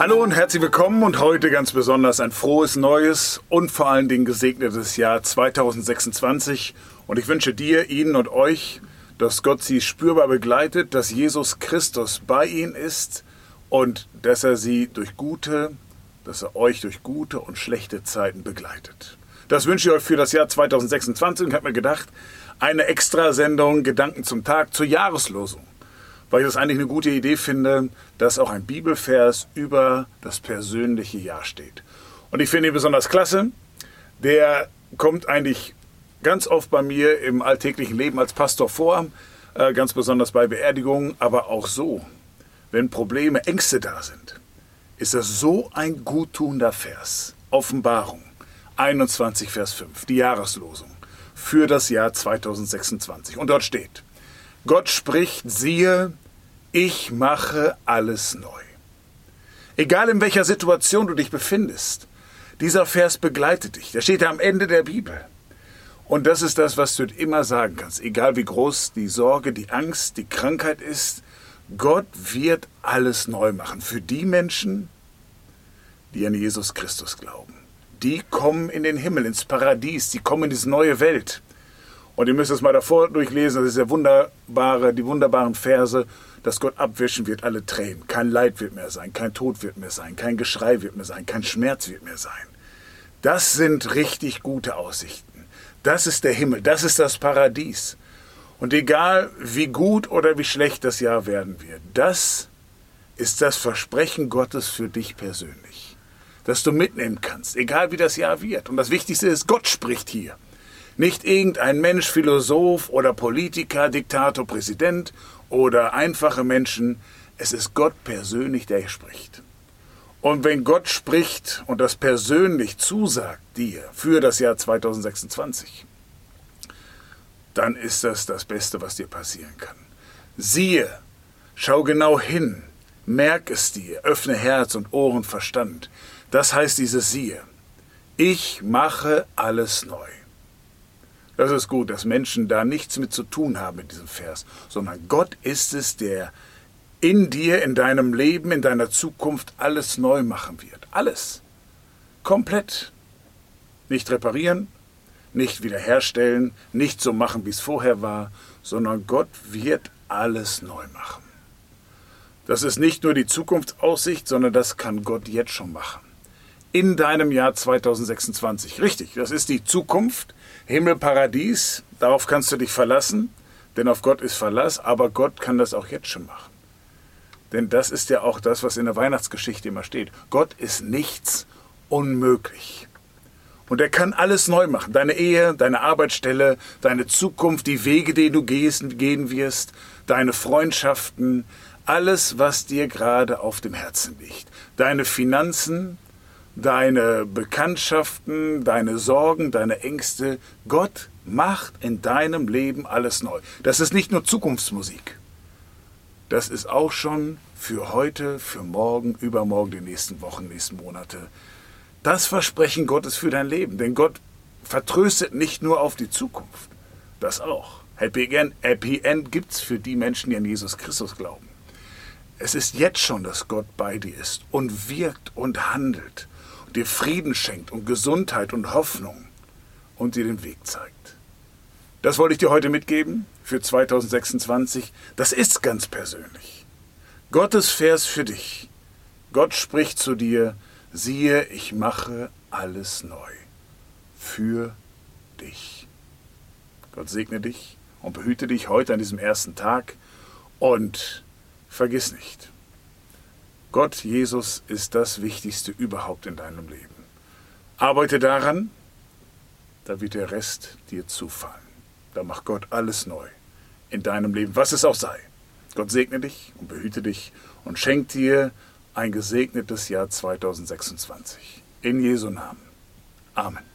Hallo und herzlich willkommen und heute ganz besonders ein frohes neues und vor allen Dingen gesegnetes Jahr 2026. Und ich wünsche dir, Ihnen und euch, dass Gott Sie spürbar begleitet, dass Jesus Christus bei Ihnen ist und dass er euch durch gute und schlechte Zeiten begleitet. Das wünsche ich euch für das Jahr 2026 und ich habe mir gedacht, eine Extrasendung Gedanken zum Tag zur Jahreslosung. Weil ich das eigentlich eine gute Idee finde, dass auch ein Bibelvers über das persönliche Jahr steht. Und ich finde ihn besonders klasse. Der kommt eigentlich ganz oft bei mir im alltäglichen Leben als Pastor vor, ganz besonders bei Beerdigungen, aber auch so, wenn Probleme, Ängste da sind, ist das so ein guttunender Vers. Offenbarung 21, Vers 5, die Jahreslosung für das Jahr 2026. Und dort steht: Gott spricht, siehe, ich mache alles neu. Egal in welcher Situation du dich befindest, dieser Vers begleitet dich. Der steht am Ende der Bibel. Und das ist das, was du immer sagen kannst. Egal wie groß die Sorge, die Angst, die Krankheit ist, Gott wird alles neu machen. Für die Menschen, die an Jesus Christus glauben. Die kommen in den Himmel, ins Paradies, die kommen in diese neue Welt. Und ihr müsst es mal davor durchlesen, das ist die wunderbaren Verse, dass Gott abwischen wird alle Tränen. Kein Leid wird mehr sein, kein Tod wird mehr sein, kein Geschrei wird mehr sein, kein Schmerz wird mehr sein. Das sind richtig gute Aussichten. Das ist der Himmel, das ist das Paradies. Und egal wie gut oder wie schlecht das Jahr werden wird, das ist das Versprechen Gottes für dich persönlich. Dass du mitnehmen kannst, egal wie das Jahr wird. Und das Wichtigste ist, Gott spricht hier. Nicht irgendein Mensch, Philosoph oder Politiker, Diktator, Präsident oder einfache Menschen. Es ist Gott persönlich, der spricht. Und wenn Gott spricht und das persönlich zusagt dir für das Jahr 2026, dann ist das das Beste, was dir passieren kann. Siehe, schau genau hin, merk es dir, öffne Herz und Ohren, Verstand. Das heißt dieses Siehe. Ich mache alles neu. Das ist gut, dass Menschen da nichts mit zu tun haben mit diesem Vers, sondern Gott ist es, der in dir, in deinem Leben, in deiner Zukunft alles neu machen wird. Alles. Komplett. Nicht reparieren, nicht wiederherstellen, nicht so machen, wie es vorher war, sondern Gott wird alles neu machen. Das ist nicht nur die Zukunftsaussicht, sondern das kann Gott jetzt schon machen. In deinem Jahr 2026. Richtig, das ist die Zukunft. Himmel, Paradies, darauf kannst du dich verlassen, denn auf Gott ist Verlass, aber Gott kann das auch jetzt schon machen. Denn das ist ja auch das, was in der Weihnachtsgeschichte immer steht. Gott ist nichts unmöglich. Und er kann alles neu machen. Deine Ehe, deine Arbeitsstelle, deine Zukunft, die Wege, die du gehen wirst, deine Freundschaften, alles, was dir gerade auf dem Herzen liegt. Deine Finanzen, deine Bekanntschaften, deine Sorgen, deine Ängste. Gott macht in deinem Leben alles neu. Das ist nicht nur Zukunftsmusik. Das ist auch schon für heute, für morgen, übermorgen, die nächsten Wochen, nächsten Monate. Das Versprechen Gottes für dein Leben. Denn Gott vertröstet nicht nur auf die Zukunft. Das auch. Happy End gibt's für die Menschen, die an Jesus Christus glauben. Es ist jetzt schon, dass Gott bei dir ist und wirkt und handelt. Dir Frieden schenkt und Gesundheit und Hoffnung und dir den Weg zeigt. Das wollte ich dir heute mitgeben für 2026. Das ist ganz persönlich. Gottes Vers für dich. Gott spricht zu dir, siehe, ich mache alles neu. Für dich. Gott segne dich und behüte dich heute an diesem ersten Tag und vergiss nicht, Gott, Jesus, ist das Wichtigste überhaupt in deinem Leben. Arbeite daran, da wird der Rest dir zufallen. Da macht Gott alles neu in deinem Leben, was es auch sei. Gott segne dich und behüte dich und schenkt dir ein gesegnetes Jahr 2026. In Jesu Namen. Amen.